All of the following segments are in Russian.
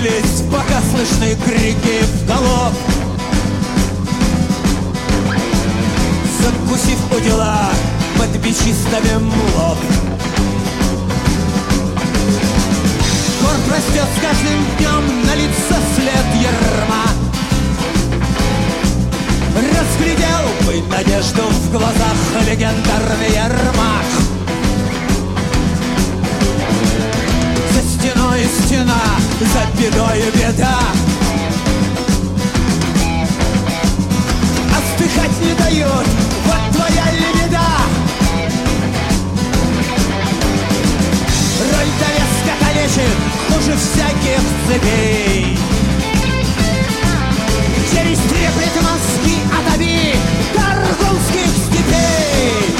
сцепились, пока слышны крики в галоп. Закусив у дела, под бичи ставим лоб. Горб растет с каждым днем, на лицо след ярма. Разглядел бы надежду в глазах легендарный Ермак. За стеной стена, за бедою беда. Остыхать не дают, вот твоя ли беда. Роль довеска калечит, хуже всяких цепей. Через треплет мозги отоби Таргунских степей.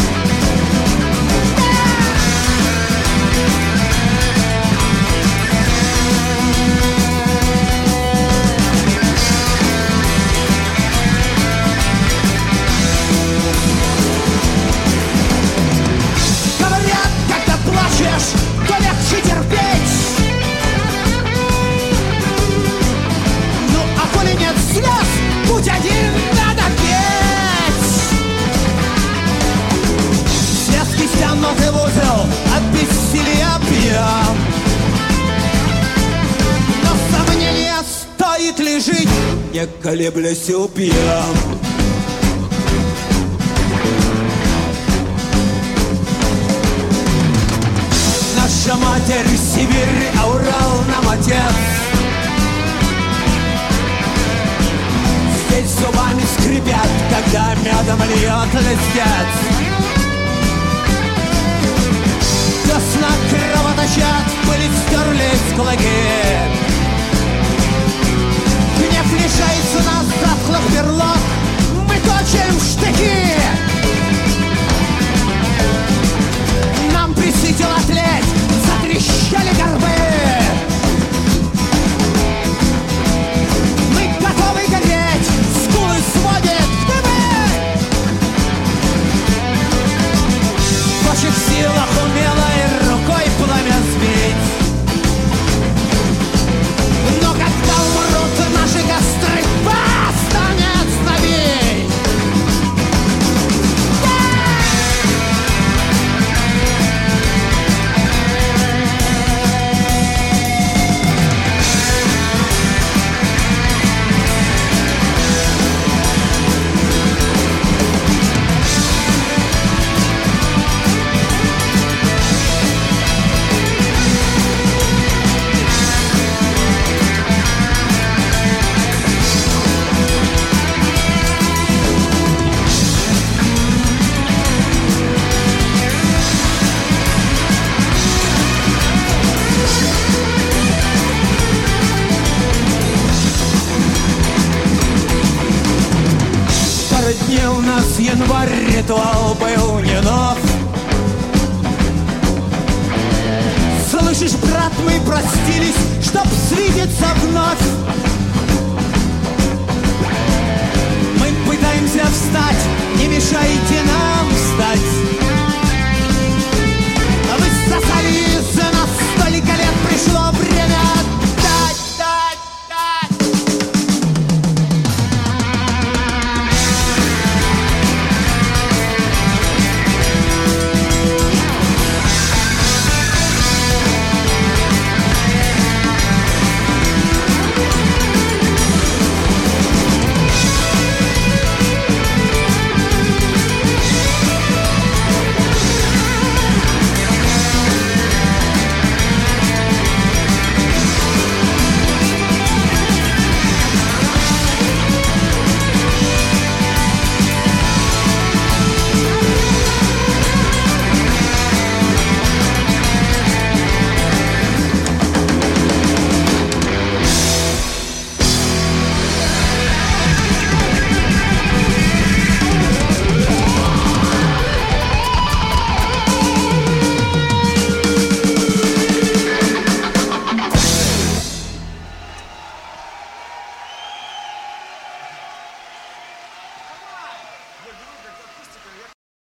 Говорят, когда плачешь, то легче терпеть. Ну, а коли нет слез, путь один надо петь. Связки стянуты в узел, от бессилия пьян. Но сомнения, стоит ли жить, не колеблясь упьян. Наша матерь Сибирь, а Урал нам отец. Здесь зубами скрипят, когда медом льет листец. Весна кровоточат, пыль стерлись кулаки. Гнев лишается нас затхлых берлог, мы точим штыки. Нам присытило тлеть, затрещали горбы. Мы готовы гореть, скулы сводит дымы. В ваших силах умелой рукой пламя сбить. Но когда умрут наши костры, вас станет сновей. Дни у нас январь, ритуал был не нов. Слышишь, брат, мы простились, чтоб свидеться вновь. Мы пытаемся встать,